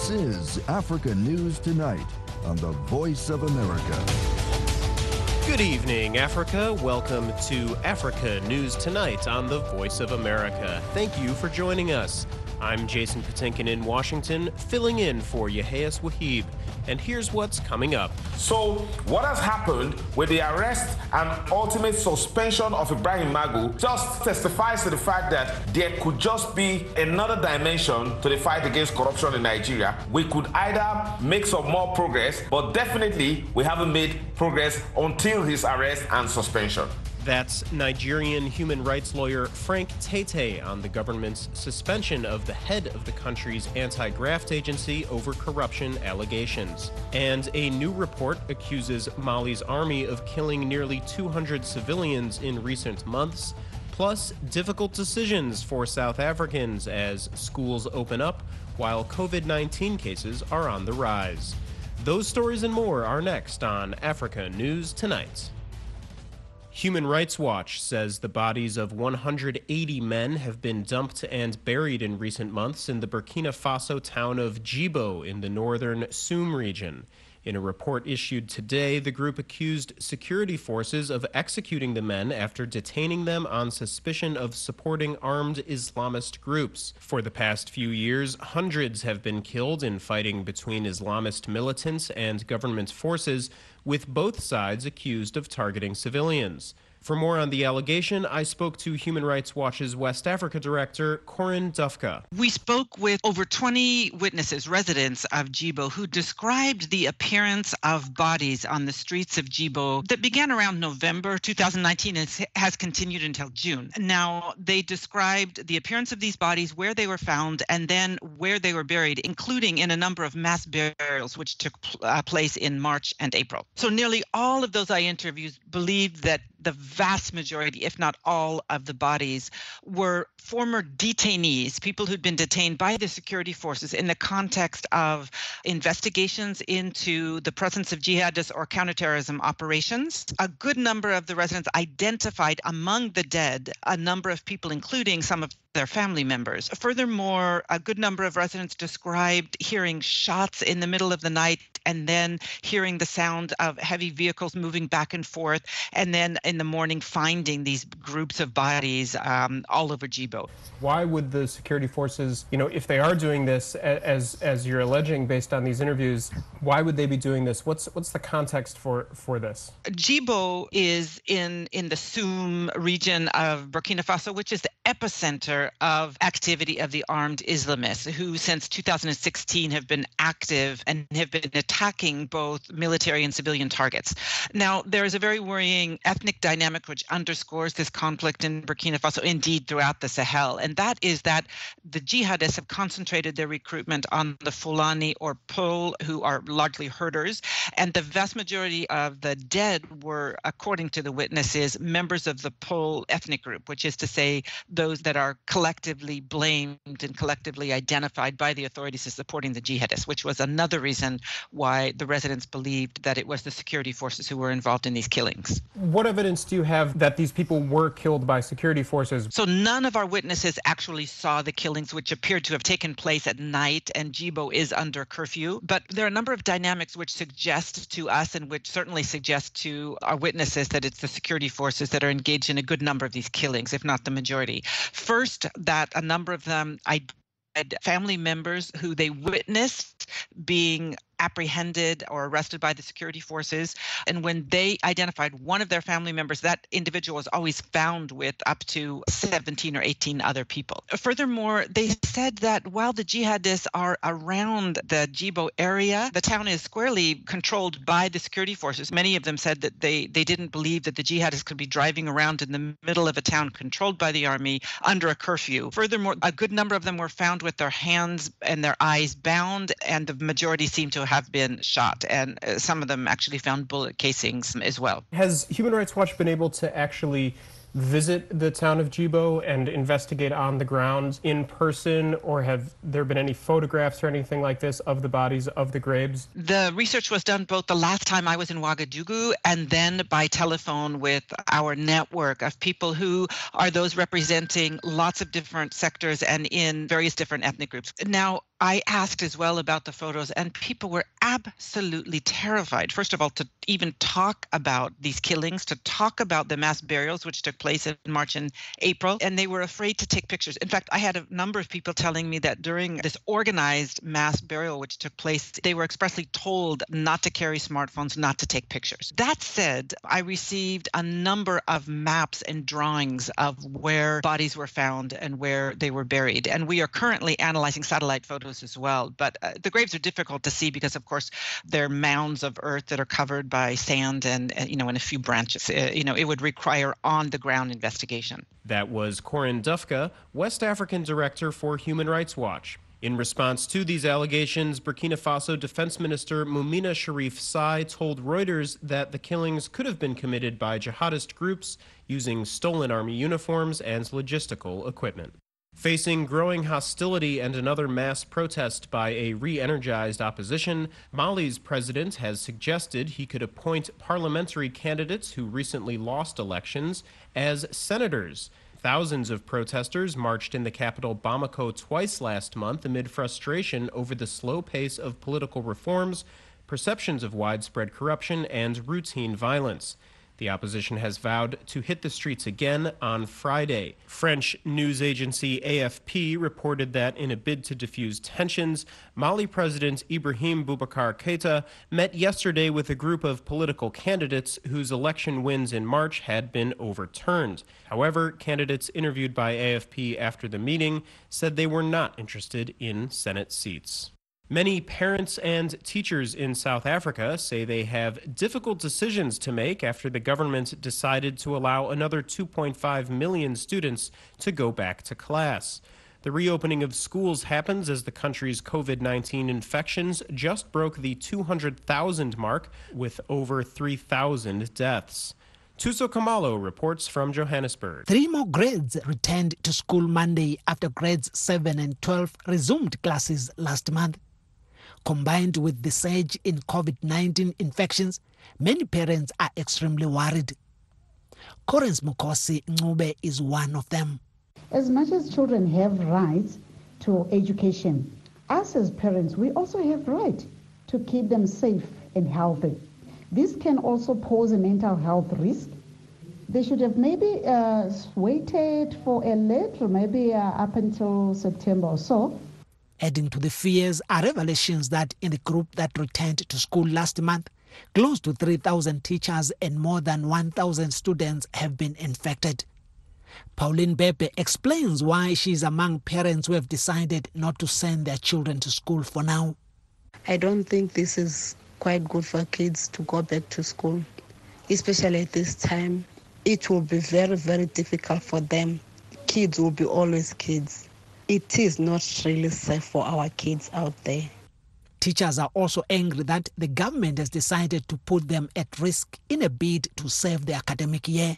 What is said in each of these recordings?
This is Africa News Tonight on the Voice of America. Good evening, Africa. Welcome to Africa News Tonight on the Voice of America. Thank you for joining us. I'm Jason Patinkin in Washington, filling in for Yehias Wahib. And here's what's coming up. So, what has happened with the arrest and ultimate suspension of Ibrahim Magu just testifies to the fact that there could just be another dimension to the fight against corruption in Nigeria. We could either make some more progress, but definitely we haven't made progress until his arrest and suspension. That's Nigerian human rights lawyer Frank Tete on the government's suspension of the head of the country's anti-graft agency over corruption allegations. And a new report accuses Mali's army of killing nearly 200 civilians in recent months, plus difficult decisions for South Africans as schools open up while COVID-19 cases are on the rise. Those stories and more are next on Africa News Tonight. Human Rights Watch says the bodies of 180 men have been dumped and buried in recent months in the Burkina Faso town of Djibo in the northern Soum region. In a report issued today, the group accused security forces of executing the men after detaining them on suspicion of supporting armed Islamist groups. For the past few years, hundreds have been killed in fighting between Islamist militants and government forces, with both sides accused of targeting civilians. For more on the allegation, I spoke to Human Rights Watch's West Africa director, Corinne Dufka. We spoke with over 20 witnesses, residents of Djibo, who described the appearance of bodies on the streets of Djibo that began around November 2019 and has continued until June. Now, they described the appearance of these bodies, where they were found, and then where they were buried, including in a number of mass burials, which took place in March and April. So nearly all of those I interviewed believed that the vast majority, if not all, of the bodies were former detainees, people who'd been detained by the security forces in the context of investigations into the presence of jihadist or counterterrorism operations. A good number of the residents identified among the dead a number of people, including some of their family members. Furthermore, a good number of residents described hearing shots in the middle of the night and then hearing the sound of heavy vehicles moving back and forth, and then in the morning finding these groups of bodies all over Djibo. Why would the security forces, if they are doing this, as you're alleging based on these interviews, why would they be doing this? What's the context for this? Djibo is in the Soum region of Burkina Faso, which is the epicenter of activity of the armed Islamists, who since 2016 have been active and have been attacking both military and civilian targets. Now, there is a very worrying ethnic dynamic which underscores this conflict in Burkina Faso, indeed throughout the Sahel, and that is that the jihadists have concentrated their recruitment on the Fulani or Peul, who are largely herders, and the vast majority of the dead were, according to the witnesses, members of the Peul ethnic group, which is to say those that are collectively blamed and collectively identified by the authorities as supporting the jihadists, which was another reason why the residents believed that it was the security forces who were involved in these killings. What evidence do you have that these people were killed by security forces? So none of our witnesses actually saw the killings, which appeared to have taken place at night, and Djibo is under curfew. But there are a number of dynamics which suggest to us, and which certainly suggest to our witnesses, that it's the security forces that are engaged in a good number of these killings, if not the majority. First, that a number of them had family members who they witnessed being apprehended or arrested by the security forces. And when they identified one of their family members, that individual was always found with up to 17 or 18 other people. Furthermore, they said that while the jihadists are around the Djibo area, the town is squarely controlled by the security forces. Many of them said that they didn't believe that the jihadists could be driving around in the middle of a town controlled by the army under a curfew. Furthermore, a good number of them were found with their hands and their eyes bound, and the majority seemed to have been shot, and some of them actually found bullet casings as well. Has Human Rights Watch been able to actually visit the town of Djibo and investigate on the ground in person, or have there been any photographs or anything like this of the bodies, of the graves? The research was done both the last time I was in Ouagadougou and then by telephone with our network of people who are those representing lots of different sectors and in various different ethnic groups. Now, I asked as well about the photos, and people were absolutely terrified. First of all, to even talk about these killings, to talk about the mass burials, which took place in March and April, and they were afraid to take pictures. In fact, I had a number of people telling me that during this organized mass burial, which took place, they were expressly told not to carry smartphones, not to take pictures. That said, I received a number of maps and drawings of where bodies were found and where they were buried. And we are currently analyzing satellite photos as well. But the graves are difficult to see because, of course, they're mounds of earth that are covered by sand and a few branches. It would require on-the-ground investigation. That was Corinne Dufka, West African Director for Human Rights Watch. In response to these allegations, Burkina Faso Defense Minister Moumina Sharif Sai told Reuters that the killings could have been committed by jihadist groups using stolen army uniforms and logistical equipment. Facing growing hostility and another mass protest by a re-energized opposition, Mali's president has suggested he could appoint parliamentary candidates who recently lost elections as senators. Thousands of protesters marched in the capital Bamako twice last month amid frustration over the slow pace of political reforms, perceptions of widespread corruption, and routine violence. The opposition has vowed to hit the streets again on Friday. French news agency AFP reported that in a bid to diffuse tensions, Mali President Ibrahim Boubacar Keïta met yesterday with a group of political candidates whose election wins in March had been overturned. However, candidates interviewed by AFP after the meeting said they were not interested in Senate seats. Many parents and teachers in South Africa say they have difficult decisions to make after the government decided to allow another 2.5 million students to go back to class. The reopening of schools happens as the country's COVID-19 infections just broke the 200,000 mark with over 3,000 deaths. Tuso Kamalo reports from Johannesburg. 3 more grades returned to school Monday after grades 7 and 12 resumed classes last month. Combined with the surge in COVID-19 infections, many parents are extremely worried. Correns Mukosi Ncube is one of them. As much as children have rights to education, us as parents, we also have right to keep them safe and healthy. This can also pose a mental health risk. They should have maybe waited for a little, maybe up until September or so. Adding to the fears are revelations that in the group that returned to school last month, close to 3,000 teachers and more than 1,000 students have been infected. Pauline Bebe explains why she is among parents who have decided not to send their children to school for now. I don't think this is quite good for kids to go back to school, especially at this time. It will be very, very difficult for them. Kids will be always kids. It is not really safe for our kids out there. Teachers are also angry that the government has decided to put them at risk in a bid to save the academic year.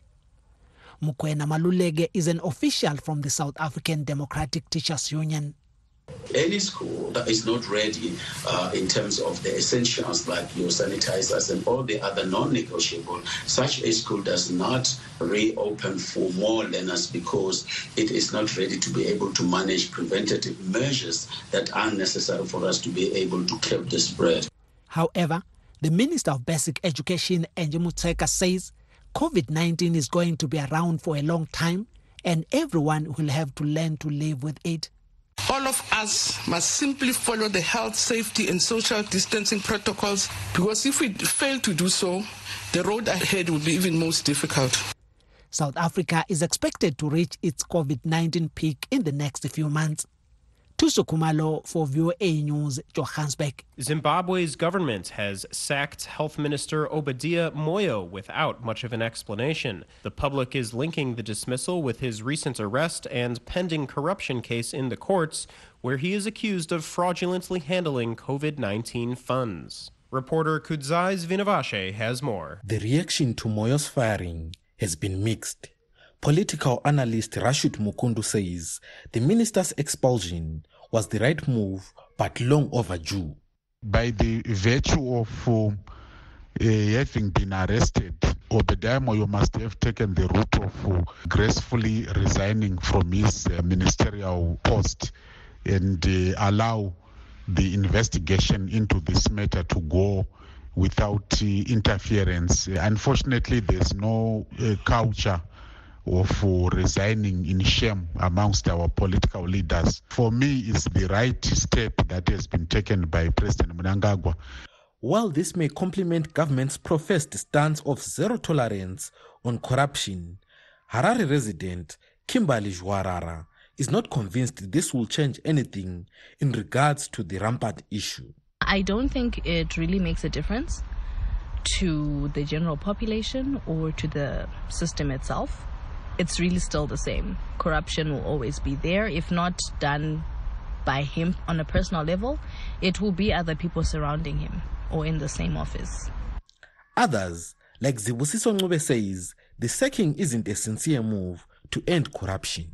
Mukwena Malulege is an official from the South African Democratic Teachers Union. Any school that is not ready in terms of the essentials like your sanitizers and all the other non-negotiable, such a school does not reopen for more learners because it is not ready to be able to manage preventative measures that are necessary for us to be able to curb the spread. However, the Minister of Basic Education, Angie Motshekga, says COVID-19 is going to be around for a long time and everyone will have to learn to live with it. All of us must simply follow the health, safety and social distancing protocols because if we fail to do so, the road ahead will be even most difficult. South Africa is expected to reach its COVID-19 peak in the next few months. Tuso Kumalo for VOA News, Johannesburg. Zimbabwe's government has sacked Health Minister Obadiah Moyo without much of an explanation. The public is linking the dismissal with his recent arrest and pending corruption case in the courts, where he is accused of fraudulently handling COVID-19 funds. Reporter Kudzai Zvinavashe has more. The reaction to Moyo's firing has been mixed. Political analyst Rashid Mukundu says the minister's expulsion was the right move, but long overdue. By the virtue of having been arrested, Obadiah Moyo must have taken the route of gracefully resigning from his ministerial post and allow the investigation into this matter to go without interference. Unfortunately, there's no culture of resigning in shame amongst our political leaders. For me, it's the right step that has been taken by President Mnangagwa. While this may complement government's professed stance of zero tolerance on corruption, Harare resident Kimberly Jwarara is not convinced this will change anything in regards to the rampant issue. I don't think it really makes a difference to the general population or to the system itself. It's really still the same. Corruption will always be there. If not done by him on a personal level, it will be other people surrounding him or in the same office. Others, like Zibusiso Ncube, says the sacking isn't a sincere move to end corruption.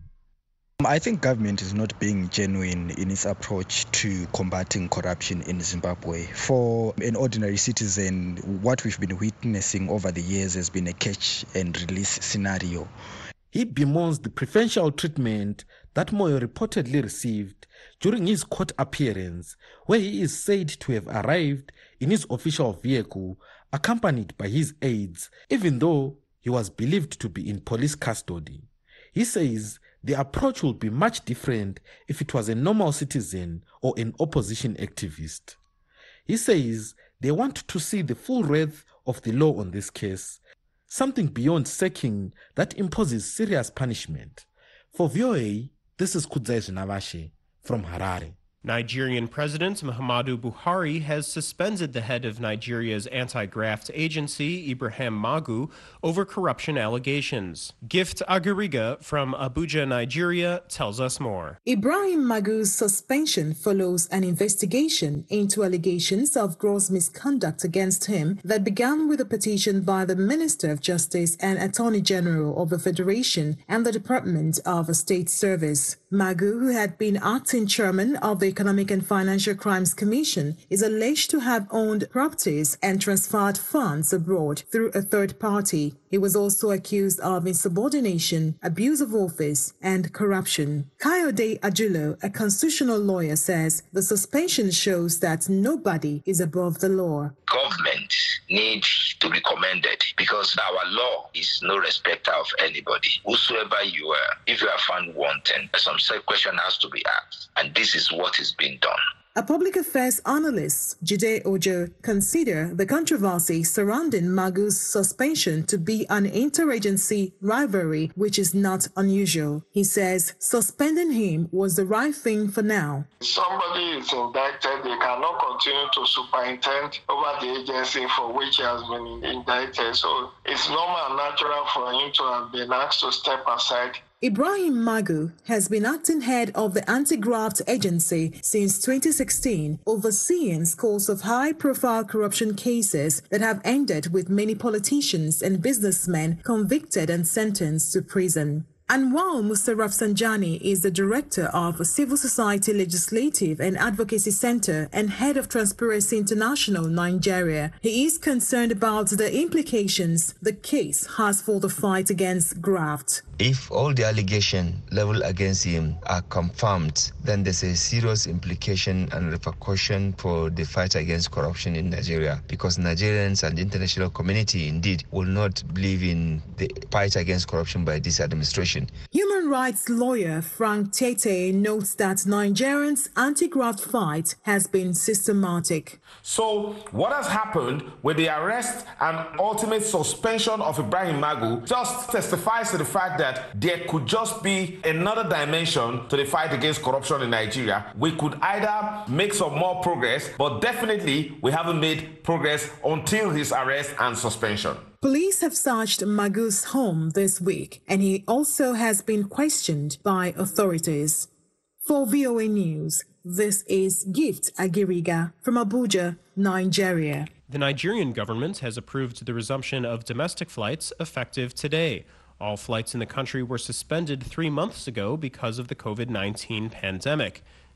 I think government is not being genuine in its approach to combating corruption in Zimbabwe. For an ordinary citizen, what we've been witnessing over the years has been a catch and release scenario. He bemoans the preferential treatment that Moyo reportedly received during his court appearance, where he is said to have arrived in his official vehicle accompanied by his aides, even though he was believed to be in police custody. He says the approach would be much different if it was a normal citizen or an opposition activist. He says they want to see the full breadth of the law on this case, something beyond sacking that imposes serious punishment. For VOA, this is Kudzai Navashe from Harare. Nigerian President Muhammadu Buhari has suspended the head of Nigeria's anti-graft agency, Ibrahim Magu, over corruption allegations. Gift Agiriga from Abuja, Nigeria, tells us more. Ibrahim Magu's suspension follows an investigation into allegations of gross misconduct against him that began with a petition by the Minister of Justice and Attorney General of the Federation and the Department of State Service. Magu, who had been acting chairman of the Economic and Financial Crimes Commission, is alleged to have owned properties and transferred funds abroad through a third party. He was also accused of insubordination, abuse of office, and corruption. Kayode Ajulo, a constitutional lawyer, says the suspension shows that nobody is above the law. Government needs to be commended because our law is no respecter of anybody. Whosoever you are, if you are found wanting, some question has to be asked, and this is what is being done. A public affairs analyst, Jide Ojo, consider the controversy surrounding Magu's suspension to be an interagency rivalry, which is not unusual. He says suspending him was the right thing for now. Somebody is indicted, they cannot continue to superintend over the agency for which he has been indicted. So it's normal and natural for him to have been asked to step aside. Ibrahim Magu has been acting head of the anti-graft agency since 2016, overseeing scores of high-profile corruption cases that have ended with many politicians and businessmen convicted and sentenced to prison. Anwar Musa Rafsanjani is the director of Civil Society Legislative and Advocacy Center and head of Transparency International Nigeria. He is concerned about the implications the case has for the fight against graft. If all the allegations leveled against him are confirmed, then there's a serious implication and repercussion for the fight against corruption in Nigeria, because Nigerians and the international community indeed will not believe in the fight against corruption by this administration. Human rights lawyer Frank Tete notes that Nigerians' anti-graft fight has been systematic. So what has happened with the arrest and ultimate suspension of Ibrahim Magu just testifies to the fact that there could just be another dimension to the fight against corruption in Nigeria. We could either make some more progress, but definitely we haven't made progress until his arrest and suspension. Police have searched Magu's home this week, and he also has been questioned by authorities. For VOA News, this is Gift Agiriga from Abuja, Nigeria. The Nigerian government has approved the resumption of domestic flights effective today. All flights in the country were suspended 3 months ago because of the COVID-19 pandemic.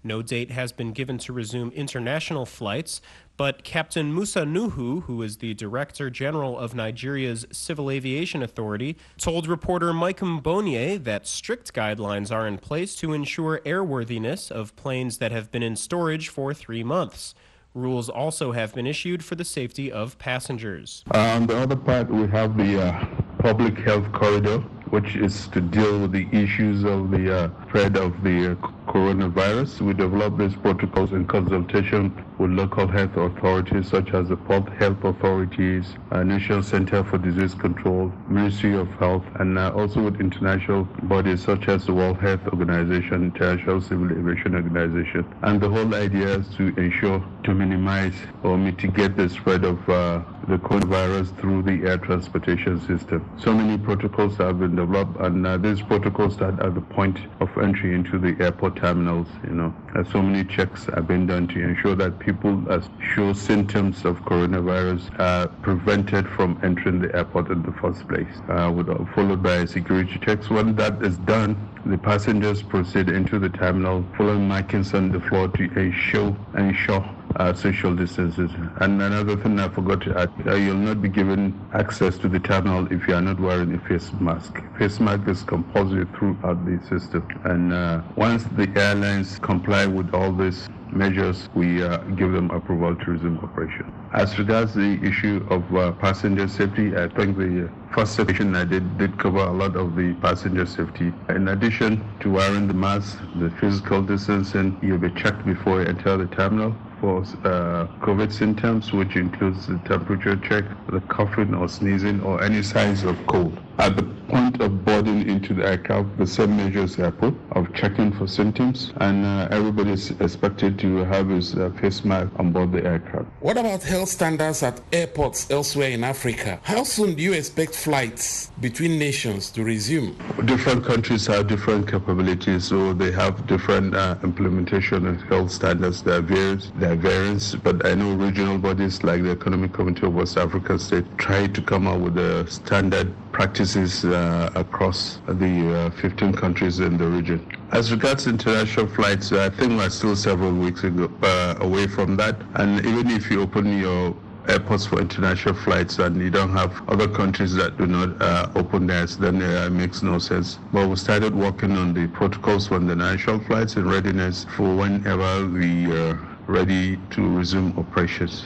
No date has been given to resume international flights, but Captain Musa Nuhu, who is the Director General of Nigeria's Civil Aviation Authority, told reporter Mike Mbonye that strict guidelines are in place to ensure airworthiness of planes that have been in storage for 3 months. Rules also have been issued for the safety of passengers. On the other part, we have the public health corridor, which is to deal with the issues of the spread of the coronavirus. We developed these protocols in consultation with local health authorities such as the Port Health Authorities, National Center for Disease Control, Ministry of Health, and also with international bodies such as the World Health Organization, International Civil Aviation Organization. And the whole idea is to ensure to minimize or mitigate the spread of the coronavirus through the air transportation system. So many protocols have been developed, and these protocols start at the point of entry into the airport terminals. So many checks have been done to ensure that people that show symptoms of coronavirus are prevented from entering the airport in the first place, followed by security checks. When that is done, the passengers proceed into the terminal, following markings on the floor to ensure social distances. And another thing I forgot to add, you'll not be given access to the terminal if you are not wearing a face mask. Face mask is compulsory throughout the system. And once the airlines comply with all these measures, we give them approval to resume operation. As regards the issue of passenger safety, I think the first section I did cover a lot of the passenger safety. In addition to wearing the mask, the physical distancing, you'll be checked before you enter the terminal for COVID symptoms, which includes the temperature check, the coughing or sneezing, or any signs of cold. At the point of boarding into the aircraft, the same measures are put of checking for symptoms, and everybody is expected to have his face mask on board the aircraft. What about health standards at airports elsewhere in Africa? How soon do you expect flights between nations to resume? Different countries have different capabilities, so they have different implementation of health standards. There are variants, but I know regional bodies like the Economic Committee of West African States try to come up with a standard practices across the 15 countries in the region. As regards international flights, I think we're still several weeks away from that. And even if you open your airports for international flights and you don't have other countries that do not open theirs, then it makes no sense. But we started working on the protocols for the international flights in readiness for whenever we ready to resume operations.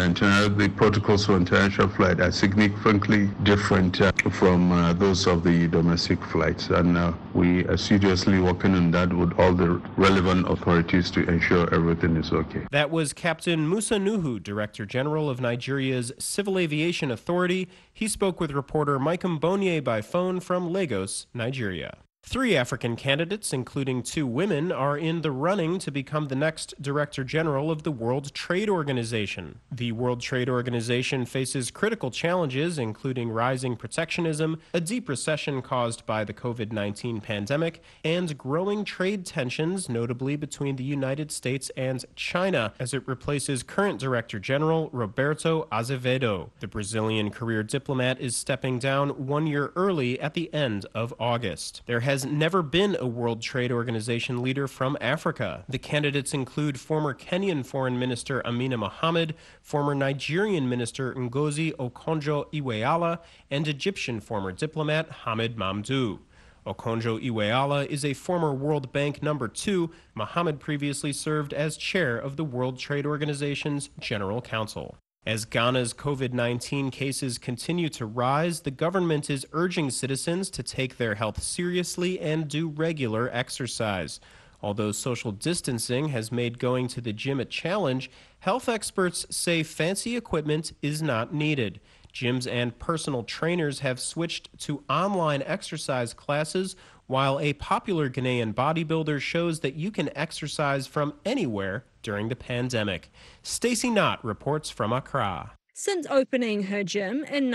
The protocols for international flight are significantly different from those of the domestic flights, and we are seriously working on that with all the relevant authorities to ensure everything is okay. That was Captain Musa Nuhu, Director General of Nigeria's Civil Aviation Authority. He spoke with reporter Mike Mbonye by phone from Lagos, Nigeria. 3 African candidates, including 2 women, are in the running to become the next Director General of the World Trade Organization. The World Trade Organization faces critical challenges, including rising protectionism, a deep recession caused by the COVID-19 pandemic, and growing trade tensions, notably between the United States and China, as it replaces current Director General Roberto Azevedo. The Brazilian career diplomat is stepping down 1 year early at the end of August. There has never been a World Trade Organization leader from Africa. The candidates include former Kenyan Foreign Minister Amina Mohamed, former Nigerian Minister Ngozi Okonjo-Iweala, and Egyptian former diplomat Hamid Mamdouh. Okonjo-Iweala is a former World Bank No. 2. Mohamed previously served as chair of the World Trade Organization's General Council. As Ghana's COVID-19 cases continue to rise, the government is urging citizens to take their health seriously and do regular exercise. Although social distancing has made going to the gym a challenge, health experts say fancy equipment is not needed. Gyms and personal trainers have switched to online exercise classes, while a popular Ghanaian bodybuilder shows that you can exercise from anywhere during the pandemic. Stacey Knott reports from Accra. Since opening her gym in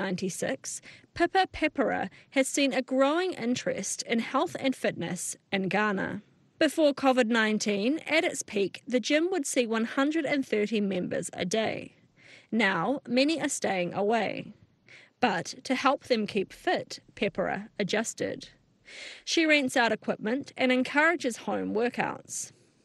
1996, Pippa Pepera has seen a growing interest in health and fitness in Ghana. Before COVID-19, at its peak, the gym would see 130 members a day. Now, many are staying away. But to help them keep fit, Pepera adjusted. She rents out equipment and encourages home workouts.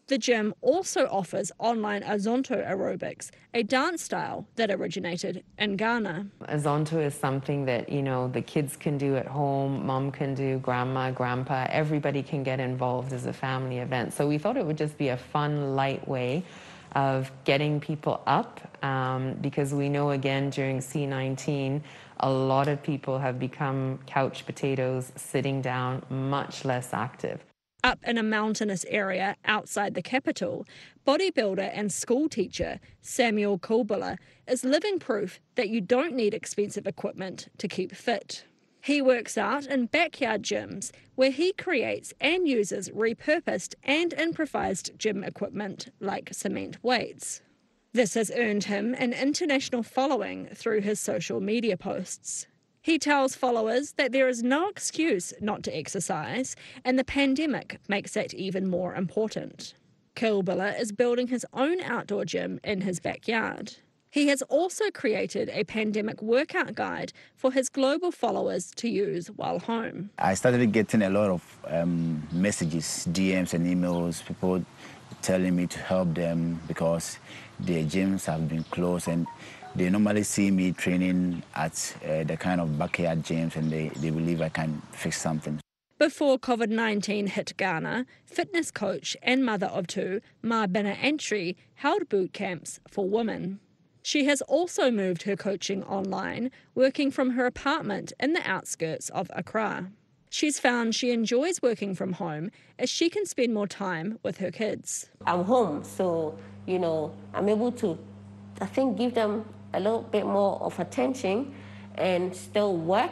The gym also offers online Azonto aerobics, a dance style that originated in Ghana. Azonto is something that, the kids can do at home, mom can do, grandma, grandpa, everybody can get involved as a family event. So we thought it would just be a fun, light way of getting people up, because we know, again, during C19, a lot of people have become couch potatoes, sitting down, much less active. Up in a mountainous area outside the capital, bodybuilder and school teacher Samuel Kulbula is living proof that you don't need expensive equipment to keep fit. He works out in backyard gyms where he creates and uses repurposed and improvised gym equipment like cement weights. This has earned him an international following through his social media posts. He tells followers that there is no excuse not to exercise, and the pandemic makes that even more important. Kulbula is building his own outdoor gym in his backyard. He has also created a pandemic workout guide for his global followers to use while home. I started getting a lot of messages, DMs and emails, people telling me to help them because their gyms have been closed, and they normally see me training at the kind of backyard gyms, and they believe I can fix something. Before COVID-19 hit Ghana, fitness coach and mother of two, Ma Bina Antri, held boot camps for women. She has also moved her coaching online, working from her apartment in the outskirts of Accra. She's found she enjoys working from home as she can spend more time with her kids. I'm home, so, I'm able to, give them a little bit more of attention and still work,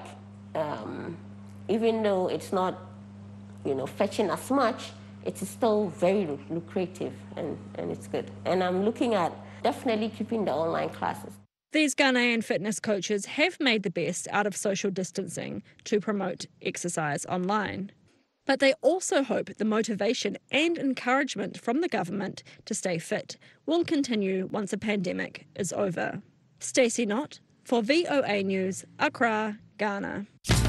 even though it's not, fetching as much, it is still very lucrative and it's good. And I'm looking at definitely keeping the online classes. These Ghanaian fitness coaches have made the best out of social distancing to promote exercise online. But they also hope the motivation and encouragement from the government to stay fit will continue once the pandemic is over. Stacey Knott for VOA News, Accra, Ghana.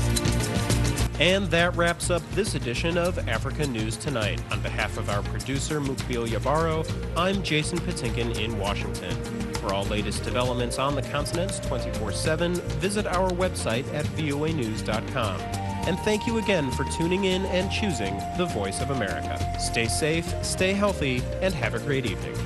And that wraps up this edition of Africa News Tonight. On behalf of our producer, Mukbil Yabaro, I'm Jason Patinkin in Washington. For all latest developments on the continents 24/7, visit our website at voanews.com. And thank you again for tuning in and choosing the Voice of America. Stay safe, stay healthy, and have a great evening.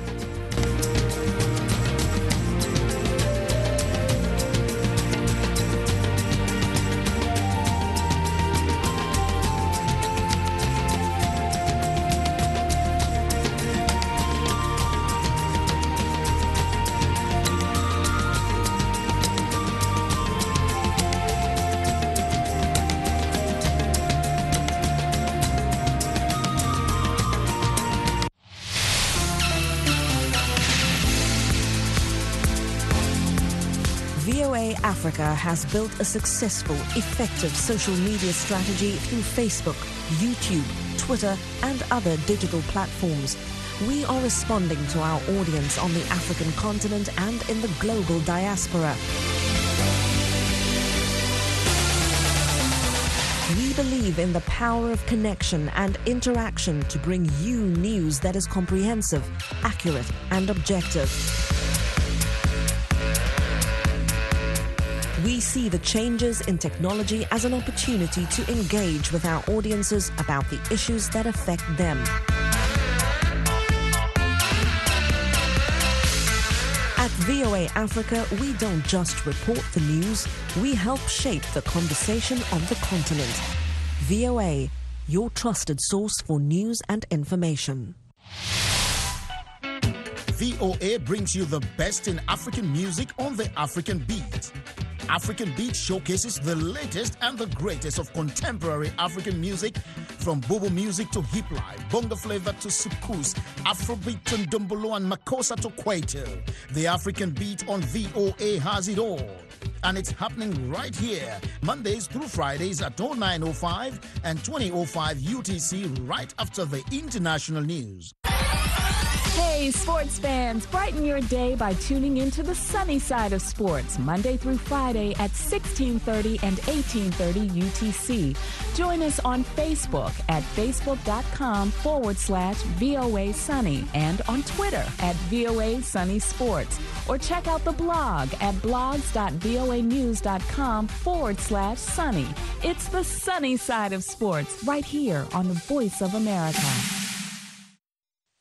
VOA Africa has built a successful, effective social media strategy through Facebook, YouTube, Twitter, and other digital platforms. We are responding to our audience on the African continent and in the global diaspora. We believe in the power of connection and interaction to bring you news that is comprehensive, accurate, and objective. We see the changes in technology as an opportunity to engage with our audiences about the issues that affect them. At VOA Africa, we don't just report the news, we help shape the conversation on the continent. VOA, your trusted source for news and information. VOA brings you the best in African music on the African Beat. African Beat showcases the latest and the greatest of contemporary African music, from Bobo music to hip life, bongo flavor to soukous, Afrobeat to Ndombolo and Makossa to Kwaito. The African Beat on VOA has it all. And it's happening right here, Mondays through Fridays at 09:05 and 20:05 UTC, right after the international news. Hey, sports fans, brighten your day by tuning into the sunny side of sports, Monday through Friday at 1630 and 1830 UTC. Join us on Facebook at facebook.com/VOA Sunny and on Twitter at VOA Sunny Sports. Or check out the blog at blogs.voanews.com/sunny. It's the sunny side of sports right here on the Voice of America.